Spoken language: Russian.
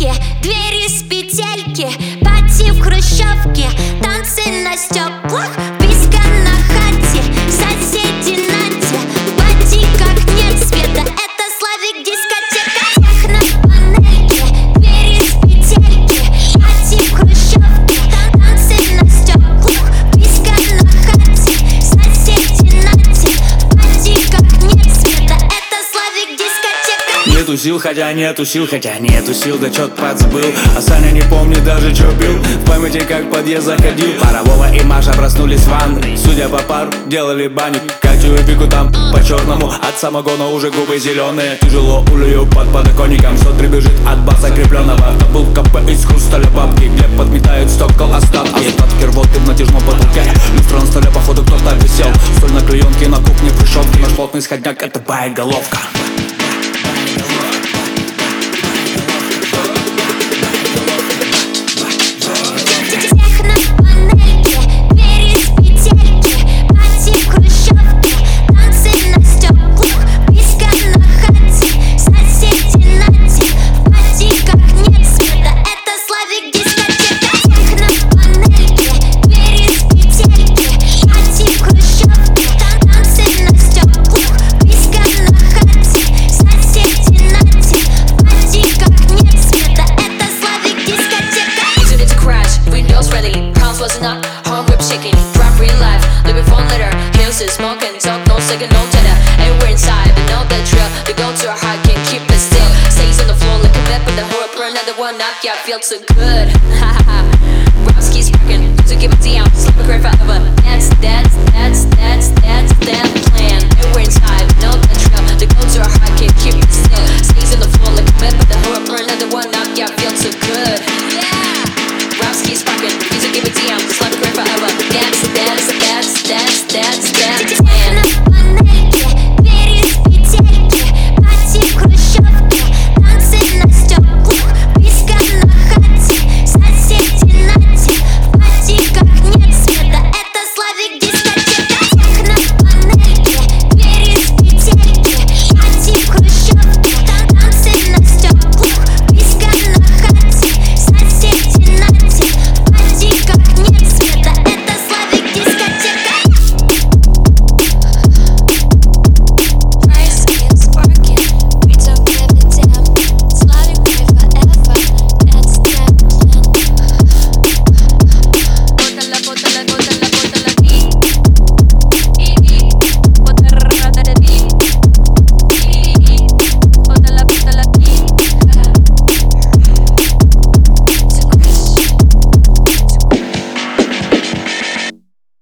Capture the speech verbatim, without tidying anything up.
панельки, двери с петельки, пати в хрущевке, танцы на стеклах, писка на хате, соседи Надя, пати как нет света, это Славик дискотека. Техно панельки, двери с петельки, пати в хрущевке, танцы на стеклах, писка на хате, соседи Надя, пати как нет света, это Славик дискотека. Нету сил, хотя нету сил, хотя нету сил, да чё-то подзабыл. А Саня не помнит даже, чё пил. В памяти, как в подъезд заходил. Пара, Вова и Маша проснулись в ванной. Судя по пару, делали баню. Катю и Пику там по-черному. От самогона уже губы зеленые. Тяжело улью под подоконником. Сотри бежит от баса крепленного. Был КП из хрусталя бабки, где подметают стекол остатки. Остатки рвоты в натяжном потолке. Люстра на столе, походу кто-то висел. Столь на клеенке на кухне пришел. Наш плотный сходняк, это боеголовка. Home grip shaking, drive real life, living fun later. Hills is smoking, talk no second, no tether. And we're inside, they know the drill. They go to our heart, can't keep it still. Stays on the floor like a bed, but the horror, another one up, yeah, I feel too good.